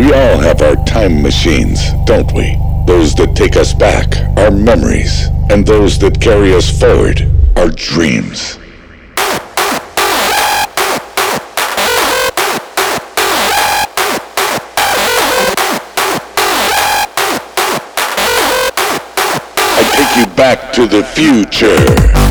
We all have our time machines, don't we? Those that take us back, our memories, and those that carry us forward, our dreams. I take you back to the future.